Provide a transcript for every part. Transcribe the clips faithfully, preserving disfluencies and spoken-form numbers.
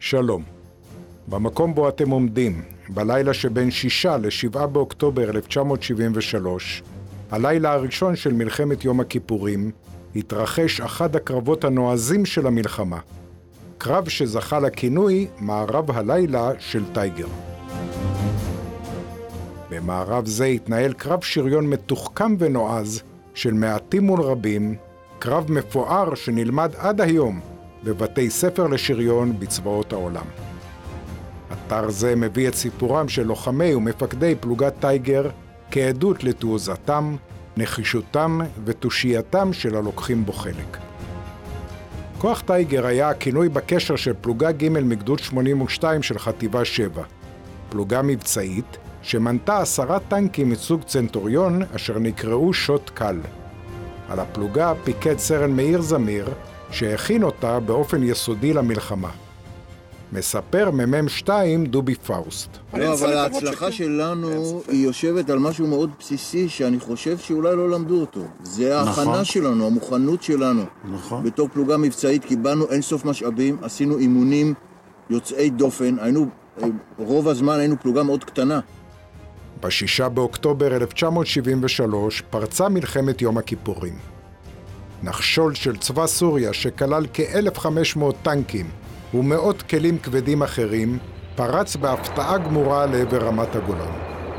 שלום. במקום בו אתם עומדים, בלילה שבין שישה לשבעה באוקטובר אלף תשע מאות שבעים ושלוש, הלילה הראשון של מלחמת יום הכיפורים, התרחש אחד הקרבות הנועזים של המלחמה. קרב שזכה לכינוי מערב הלילה של טייגר. במערב זה התנהל קרב שריון מתוחכם ונועז של מעטים מול רבים, קרב מפואר שנלמד עד היום בבתי ספר לשריון בצבאות העולם. אתר זה מביא את סיפורם של לוחמי ומפקדי פלוגת טייגר כעדות לתעוזתם, נחישותם ותושייתם של הלוקחים בו חלק. כוח טייגר היה הכינוי בקשר של פלוגה ג' מגדוד שמונים ושתיים של חטיבה שבע, פלוגה מבצעית שמנתה עשרה טנקים מסוג צנטוריון אשר נקראו שוט קל. על הפלוגה פיקד סרן מאיר זמיר שהכין אותה באופן יסודי למלחמה. מספר ממם שתיים דובי פאוסט. לא, אבל ההצלחה שלנו היא יושבת על משהו מאוד בסיסי שאני חושב שאולי לא למדו אותו. זה ההכנה שלנו, המוכנות שלנו. נכון. בתור פלוגה מבצעית קיבלנו אינסוף משאבים, עשינו אימונים יוצאי דופן, היינו, רוב הזמן היינו פלוגה מאוד קטנה. בשישה באוקטובר אלף תשע מאות שבעים ושלוש פרצה מלחמת יום הכיפורים. נחשול של צבא סוריה שכלל כ-אלף וחמש מאות טנקים ומאות כלים כבדים אחרים פרץ בהפתעה גמורה לעבר רמת הגולן.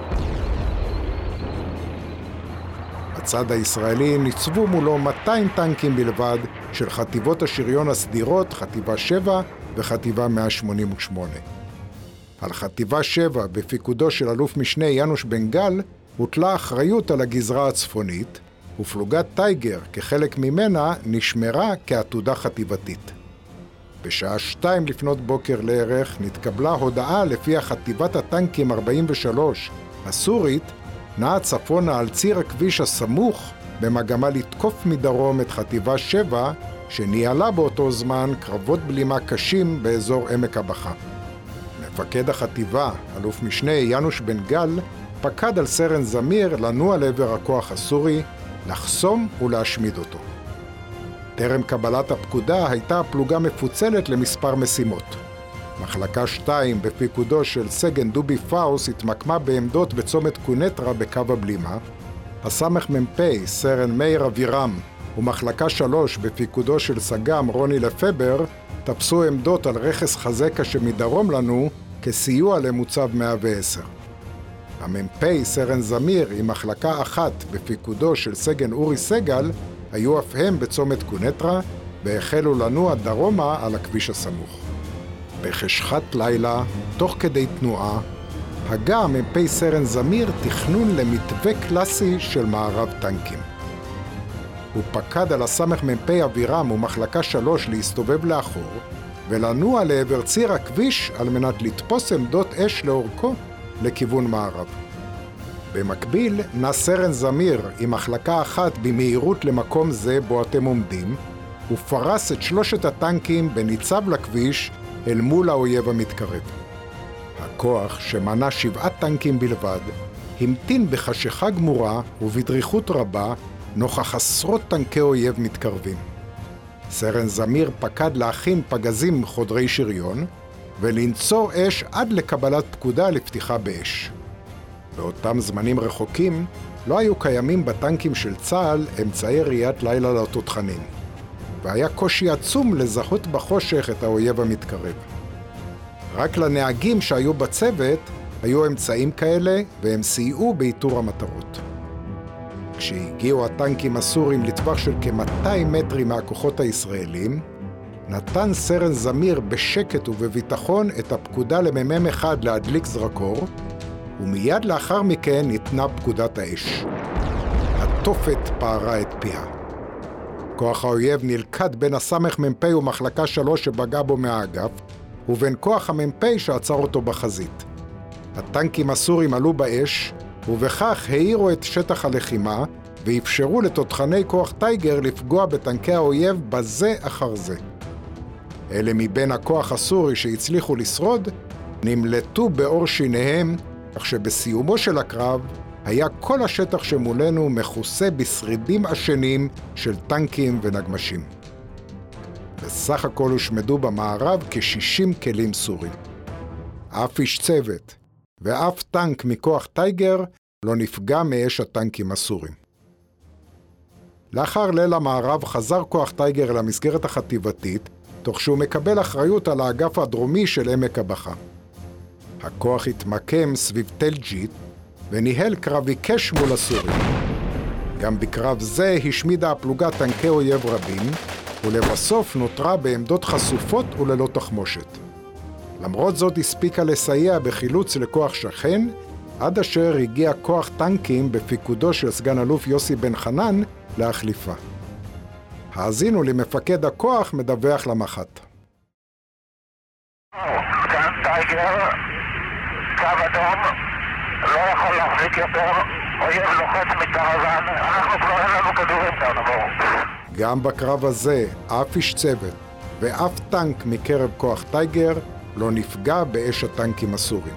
בצד הישראלי ניצבו מולו מאתיים טנקים בלבד של חטיבות השריון הסדירות, חטיבה שבע וחטיבה מאה שמונים ושמונה. על חטיבה שבע בפיקודו של אלוף משנה ינוש בן גל הוטלה אחריות על הגזרה הצפונית, ופלוגת טייגר כחלק ממנה נשמרה כעתודה חטיבתית. בשעה שתיים לפנות בוקר לערך נתקבלה הודעה לפיה חטיבת הטנקים ארבעים ושלוש הסורית נעה צפונה על ציר הכביש הסמוך במגמה לתקוף מדרום את חטיבה שבע שניהלה באותו זמן קרבות בלימה קשים באזור עמק הבכה. מפקד החטיבה, אלוף משנה ינוש בן גל, פקד על סרן זמיר לנוע לעבר הכוח הסורי, לחסום ולהשמיד אותו. טרם קבלת הפקודה הייתה הפלוגה מפוצלת למספר משימות. מחלקה שתיים בפיקודו של סגן דובי פאוס התמקמה בעמדות בצומת קונטרה בקו הבלימה. הסמך מ"פ סרן מאיר אבירם ומחלקה שלוש בפיקודו של סג"ם רוני לפבר תפסו עמדות על רכס חזקה שמדרום לנו כסיוע למוצב מאה ועשר. המ"פ סרן זמיר עם מחלקה אחת בפיקודו של סגן אורי סגל היו אף הם בצומת קונטרה והחלו לנוע דרומה על הכביש הסמוך. בחשכת לילה, תוך כדי תנועה, הגה המ"פ סרן זמיר תכנון למתווה קלאסי של מערב טנקים. הוא פקד על הסמך מ"פ אבירם ומחלקה שלוש להסתובב לאחור ולנוע לעבר ציר הכביש על מנת לתפוס עמדות אש לאורכו לכיוון מערב. במקביל נע סרן זמיר עם מחלקה אחת במהירות למקום זה בו אתם עומדים ופרס את שלושת הטנקים בניצב לכביש אל מול האויב המתקרב. הכוח שמנה שבעה טנקים בלבד המתין בחשיכה גמורה ובדריכות רבה נוכח עשרות טנקי אויב מתקרבים. סרן זמיר פקד להכין פגזים חודרי שריון ולנצור אש עד לקבלת פקודה לפתיחה באש. באותם זמנים רחוקים לא היו קיימים בטנקים של צה"ל אמצעי ראיית לילה לתותחנים, והיה קושי עצום לזהות בחושך את האויב המתקרב. רק לנהגים שהיו בצוות היו אמצעים כאלה והם סייעו באיתור המטרות. כשהגיעו הטנקים הסורים לטווח של כ-מאתיים מטרים מהכוחות הישראלים, נתן סרן זמיר בשקט ובביטחון את הפקודה למ"מ אחד להדליק זרקור, ומיד לאחר מכן ניתנה פקודת האש. התופת פערה את פיה. כוח האויב נלכד בין הסמך מ"פ ומחלקה שלוש שבגע בו מהאגף, ובין כוח המ"פ שעצר אותו בחזית. הטנקים הסורים עלו באש, ובכך העירו את שטח הלחימה, ואפשרו לתותחני כוח טייגר לפגוע בטנקי האויב בזה אחר זה. אלה מבין הכוח הסורי שהצליחו לשרוד, נמלטו באור שיניהם, כך שבסיומו של הקרב היה כל השטח שמולנו מכוסה בשרידים עשנים של טנקים ונגמשים. בסך הכל הושמדו במערב כ-שישים כלים סורים. אף איש צוות ואף טנק מכוח טייגר לא נפגע מאש הטנקים הסורים. לאחר ליל המערב חזר כוח טייגר אל המסגרת החטיבתית, תוך שהוא מקבל אחריות על האגף הדרומי של עמק הבכה. הכוח התמקם סביב תל ג'ית וניהל קרב עיקש מול הסורים. גם בקרב זה השמידה הפלוגה טנקי אויב רבים, ולבסוף נותרה בעמדות חשופות וללא תחמושת. למרות זאת הספיקה לסייע בחילוץ לכוח שכן, עד אשר הגיע כוח טנקים בפיקודו של סגן אלוף יוסי בן חנן להחליפה. האזינו למפקד הכוח מדווח למח"ט. סגן טייגר, קו אדום, לא יכול להחזיק יותר, אויב לוחץ מקרוון, אנחנו כבר אין לנו כדורים כאן, בואו. גם בקרב הזה, אף איש צוות ואף טנק מקרב כוח טייגר לא נפגע באש הטנקים הסורים.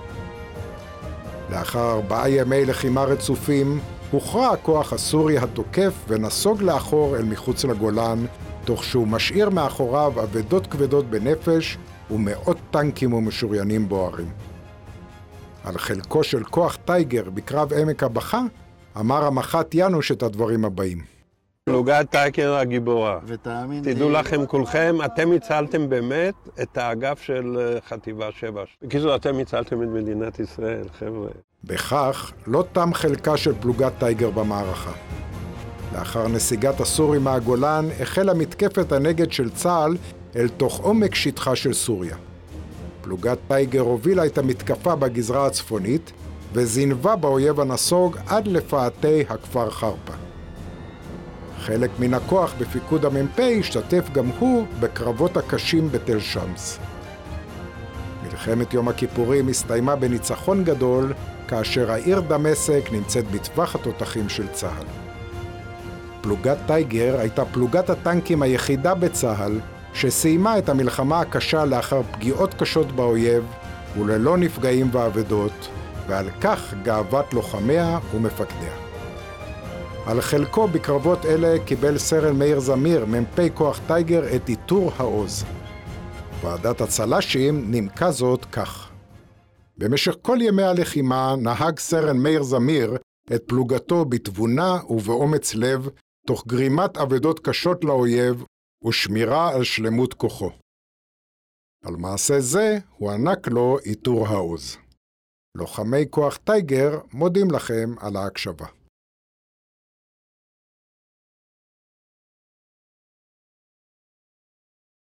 לאחר ארבעה ימי לחימה רצופים, הוכרע הכוח הסורי התוקף ונסוג לאחור אל מחוץ לגולן, תוך שהוא משאיר מאחוריו אבדות כבדות בנפש ומאות טנקים ומשוריינים בוערים. על חלקו של כוח טייגר בקרב עמק הבכה, אמר המח"ט ינוש את הדברים הבאים. פלוגת טייגר הגיבורה. תדעו לכם כולכם, אתם הצלתם באמת את האגף של חטיבה שבע. בקיצור, אתם הצלתם את מדינת ישראל, חבר'ה. בכך לא תם חלקה של פלוגת טייגר במערכה. לאחר נסיגת הסורים מהגולן, החלה מתקפת הנגד של צה"ל אל תוך עומק שטחה של סוריה. פלוגת טייגר הובילה את המתקפה בגזרה הצפונית, וזינבה באויב הנסוג עד לפאתי הכפר חרפה. חלק מן הכוח בפיקוד המ"פ השתתף גם הוא בקרבות הקשים בתל שמס. מלחמת יום הכיפורים הסתיימה בניצחון גדול, כאשר העיר דמשק נמצאת בטווח התותחים של צה"ל. פלוגת טייגר הייתה פלוגת הטנקים היחידה בצה"ל שסיימה את המלחמה הקשה לאחר פגיעות קשות באויב וללא נפגעים ואבדות, ועל כך גאוות לוחמיה ומפקדיה. על חלקו בקרבות אלה קיבל סרן מאיר זמיר, מ"פ כוח טייגר, את עיטור העוז. ועדת הצל"שים נימקה זאת כך: במשך כל ימי הלחימה נהג סרן מאיר זמיר את פלוגתו בתבונה ובאומץ לב, תוך גרימת אבדות קשות לאויב ושמירה על שלמות כוחו. על מעשה זה הוענק לו עיטור העוז. לוחמי כוח טייגר מודים לכם על ההקשבה.